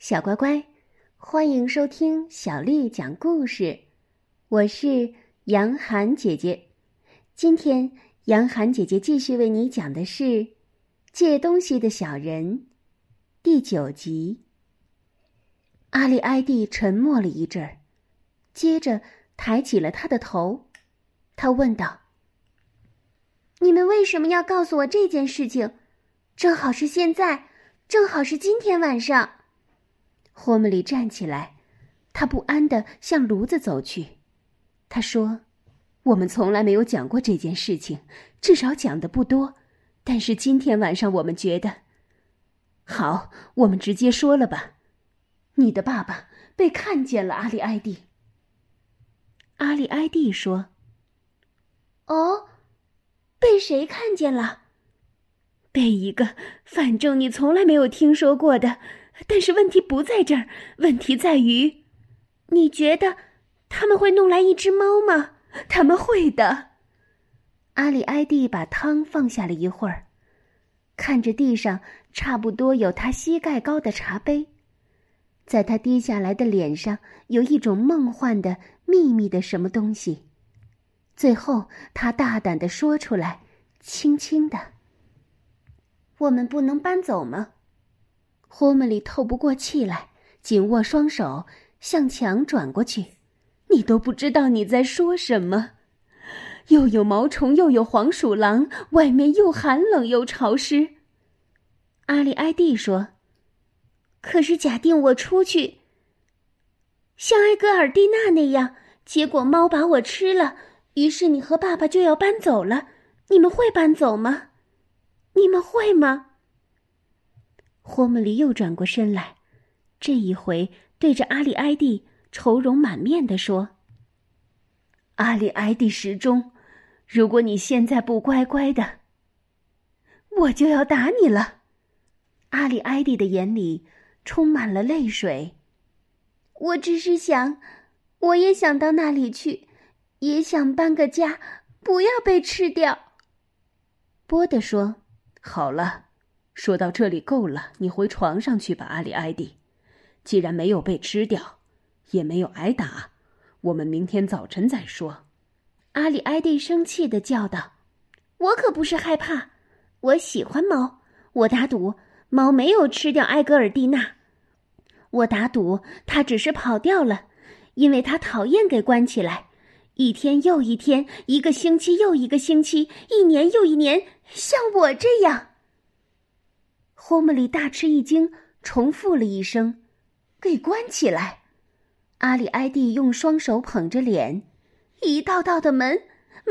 小乖乖，欢迎收听小丽讲故事，我是杨涵姐姐。今天杨涵姐姐继续为你讲的是《借东西的小人》第9集。阿丽埃蒂沉默了一阵儿，接着抬起了他的头，他问道：你们为什么要告诉我这件事情？正好是现在，正好是今天晚上。霍姆里站起来，他不安地向炉子走去。他说：我们从来没有讲过这件事情，至少讲的不多，但是今天晚上我们觉得……好，我们直接说了吧。你的爸爸被看见了，阿丽埃蒂。阿丽埃蒂说：哦，被谁看见了？被一个，反正你从来没有听说过的。但是问题不在这儿，问题在于，你觉得他们会弄来一只猫吗？他们会的。阿里埃蒂把汤放下了一会儿，看着地上差不多有他膝盖高的茶杯，在他低下来的脸上有一种梦幻的秘密的什么东西。最后他大胆地说出来，轻轻的：我们不能搬走吗？霍姆里透不过气来，紧握双手向墙转过去。你都不知道你在说什么，又有毛虫又有黄鼠狼，外面又寒冷又潮湿。阿里埃蒂说：可是假定我出去像埃格尔蒂娜那样，结果猫把我吃了，于是你和爸爸就要搬走了，你们会搬走吗？你们会吗？霍姆里又转过身来，这一回对着阿里埃蒂愁容满面地说：阿里埃蒂时钟，如果你现在不乖乖的，我就要打你了。阿里埃蒂的眼里充满了泪水。我只是想，我也想到那里去，也想搬个家，不要被吃掉。波德说：好了，说到这里够了，你回床上去吧，阿里埃蒂。既然没有被吃掉，也没有挨打，我们明天早晨再说。阿里埃蒂生气地叫道：我可不是害怕，我喜欢猫，我打赌猫没有吃掉埃格尔蒂娜，我打赌它只是跑掉了，因为它讨厌给关起来，一天又一天，一个星期又一个星期，一年又一年，像我这样。霍姆里大吃一惊，重复了一声：给关起来。阿里埃蒂用双手捧着脸，一道道的门，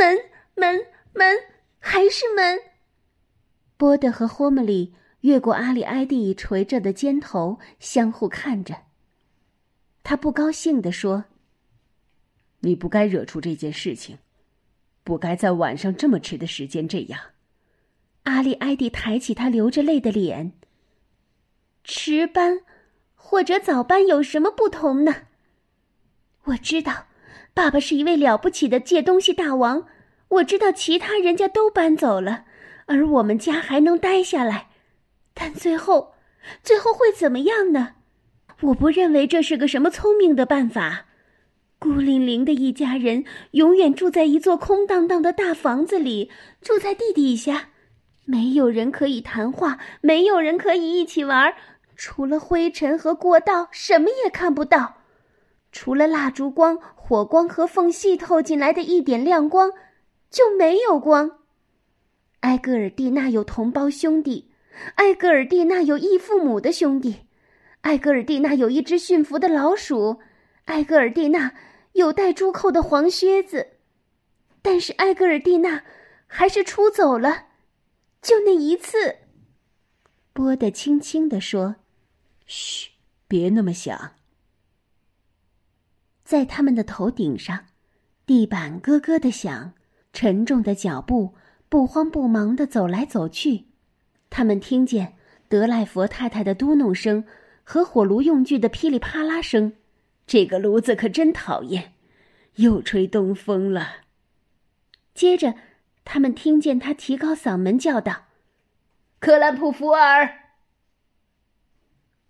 还是门。波德和霍姆里越过阿里埃蒂垂着的肩头，相互看着。他不高兴地说：你不该惹出这件事情，不该在晚上这么迟的时间这样。阿里埃蒂抬起他流着泪的脸：迟班或者早班有什么不同呢？我知道爸爸是一位了不起的借东西大王，我知道其他人家都搬走了，而我们家还能待下来，但最后会怎么样呢？我不认为这是个什么聪明的办法。孤零零的一家人永远住在一座空荡荡的大房子里，住在地底下，没有人可以谈话，没有人可以一起玩，除了灰尘和过道，什么也看不到。除了蜡烛光、火光和缝隙透进来的一点亮光，就没有光。埃格尔蒂娜有同胞兄弟，埃格尔蒂娜有异父母的兄弟，埃格尔蒂娜有一只驯服的老鼠，埃格尔蒂娜有带珠扣的黄靴子。但是埃格尔蒂娜还是出走了，就那一次。波德轻轻地说：嘘，别那么响。在他们的头顶上，地板咯咯地响，沉重的脚步不慌不忙地走来走去。他们听见德赖佛太太的嘟哝声和火炉用具的噼里啪啦声。这个炉子可真讨厌，又吹东风了。接着他们听见他提高嗓门叫道：克兰普福尔！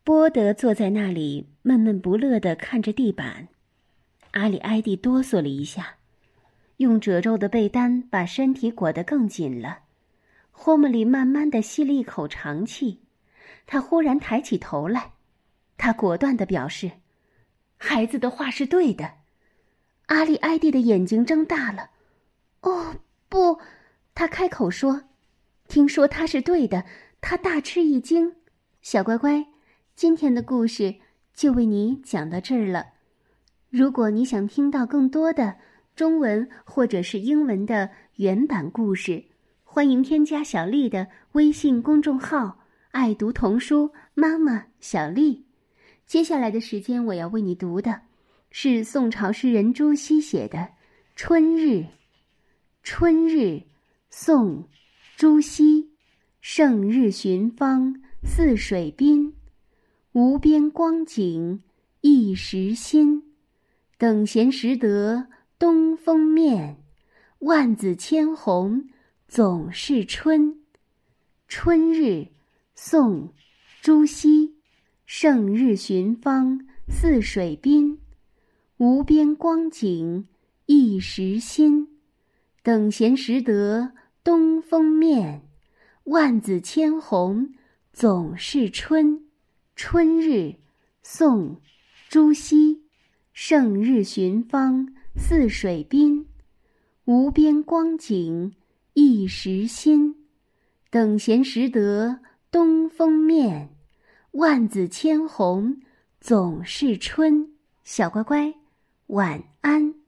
波德坐在那里闷闷不乐地看着地板。阿里埃蒂哆嗦了一下，用褶皱的被单把身体裹得更紧了。霍姆里慢慢地吸了一口长气，他忽然抬起头来，他果断地表示：“孩子的话是对的。”阿里埃蒂的眼睛睁大了。“哦，不！”他开口说。听说他是对的，他大吃一惊。小乖乖，今天的故事就为你讲到这儿了。如果你想听到更多的中文或者是英文的原版故事，欢迎添加小丽的微信公众号“爱读童书妈妈小丽”。接下来的时间我要为你读的是宋朝诗人朱熹写的《春日》。春日，宋，朱熹。胜日寻芳泗水滨，无边光景一时新。等闲识得东风面，万紫千红总是春。春日，宋，朱熹。胜日寻芳泗水滨，无边光景一时新。等闲识得东风面，万紫千红总是春。春日，宋，朱熹。胜日寻芳泗水滨，无边光景一时新。等闲识得东风面，万紫千红总是春。小乖乖，晚安。